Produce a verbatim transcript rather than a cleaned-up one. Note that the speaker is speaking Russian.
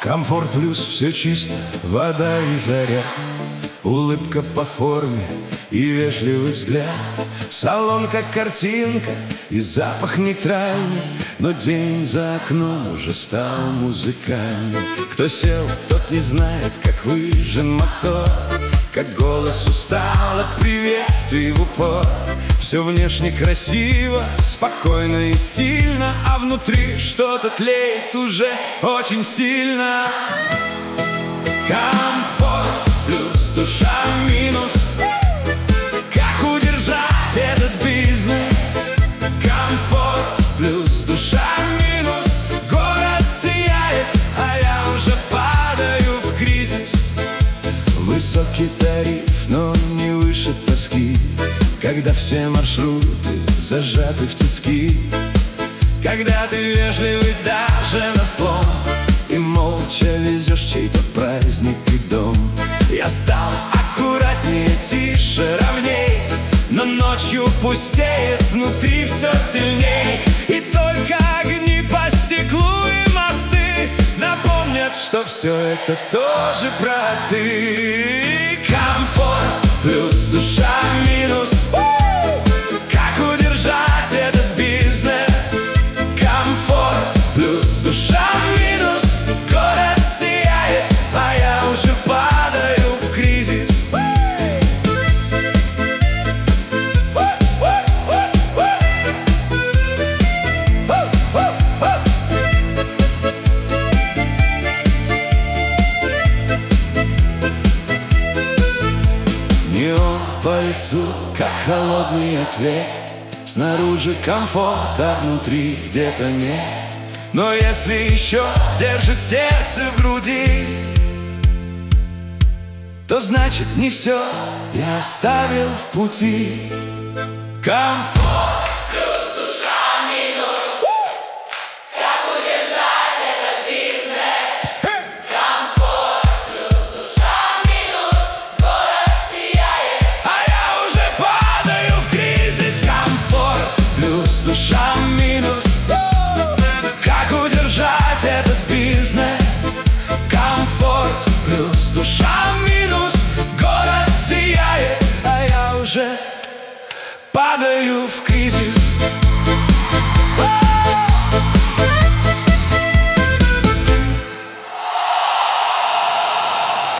Комфорт плюс, все чисто, вода и заряд, улыбка по форме и вежливый взгляд. Салон как картинка и запах нейтральный, но день за окном уже стал музыкальным. Кто сел, тот не знает, как выжжен мотор, как голос устал от приветствий в упор. Все внешне красиво, спокойно и стильно, а внутри что-то тлеет уже очень сильно. Комфорт плюс, душа минус. Как удержать этот бизнес? Комфорт плюс, душа минус. Город сияет, а я уже падаю в кризис. Высокий тариф, но не выше тоски, когда все маршруты зажаты в тиски. Когда ты вежливый даже на слом и молча везешь чей-то праздник и дом. Я стал аккуратнее, тише, ровней, но ночью пустеет внутри все сильней. И только огни по стеклу и мосты напомнят, что все это тоже про ты. Комфорт плюс, душа минус. Как удержать этот бизнес? Комфорт плюс, душа минус. Город сияет, а я уже падаю в кризис. Неон по лицу, как холодный ответ. Снаружи комфорт, а внутри где-то нет. Но если еще держит сердце в груди, то значит не все я оставил в пути. Комфорт